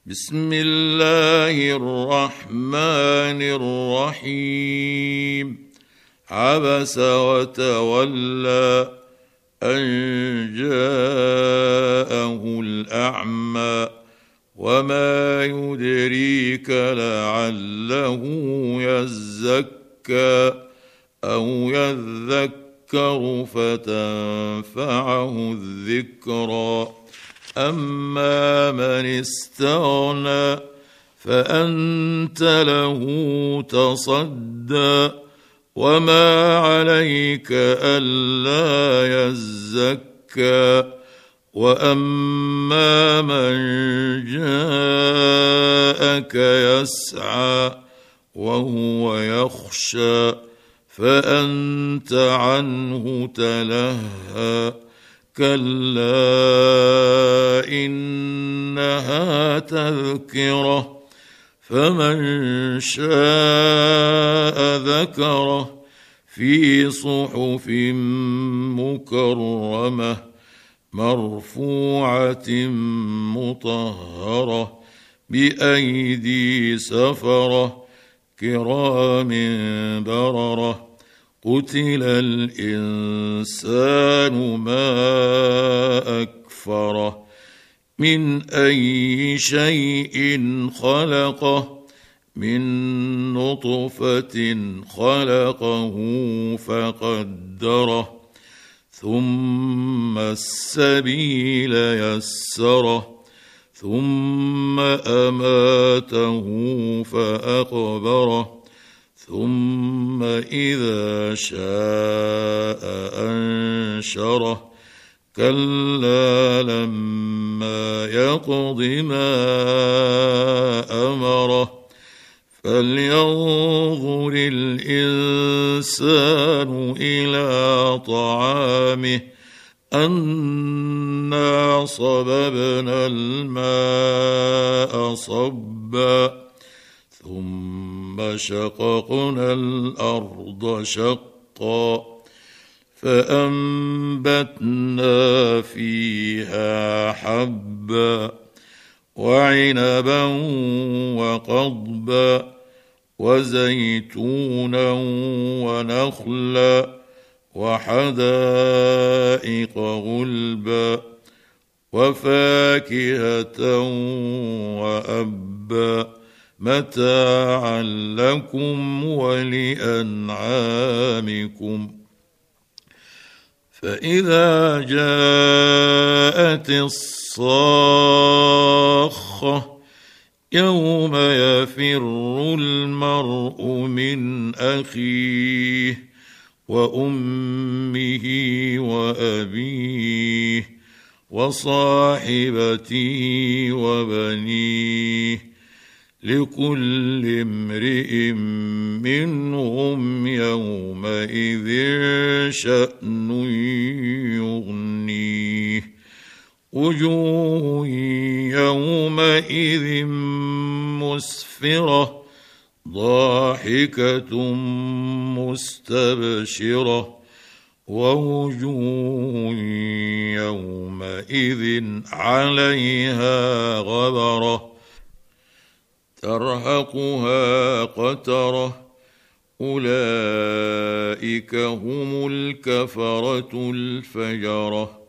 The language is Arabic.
بسم الله الرحمن الرحيم. عبس وتولى أن جاءه الأعمى وما يدريك لعله يزكى أو يذكر فتنفعه الذكرى. أما من استغنى فأنت له تصدى وما عليك ألا يزكى. وأما من جاءك يسعى وهو يخشى فأنت عنه تلهى. كلا إنها تذكرة فمن شاء ذكره في صحف مكرمة مرفوعة مطهرة بأيدي سفرة كرام بررة. قتل الإنسان ما أكفره من أي شيء خلقه من نطفة خلقه فقدره ثم السبيل يسره ثم أماته فأقبره ثم إذا شاء أنشره. كلا لما يقض ما أمره. فلينظر الإنسان إلى طعامه أنا صببنا الماء صبا ثم شققنا الأرض شقا فأنبتنا فيها حبا وعنبا وقضبا وزيتونا ونخلا وحدائق غلبا وفاكهة وأبا متاعا لكم ولأنعامكم. فإذا جاءت الصاخة يوم يفر المرء من أخيه وأمه وأبيه وصاحبته وبنيه لكل امرئ منهم يومئذ شأن يغنيه. وجوه يومئذ مسفرة ضاحكة مستبشرة ووجوه يومئذ عليها غبرة ترهقها قترة. أولئك هم الكفرة الفجرة.